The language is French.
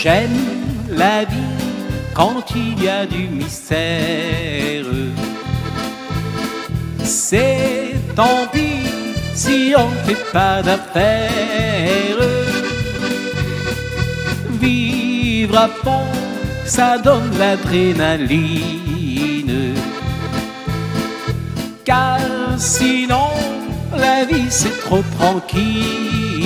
J'aime la vie quand il y a du mystère. C'est tant pis si on ne fait pas d'affaires. Vivre à fond, ça donne l'adrénaline. Car sinon, la vie c'est trop tranquille.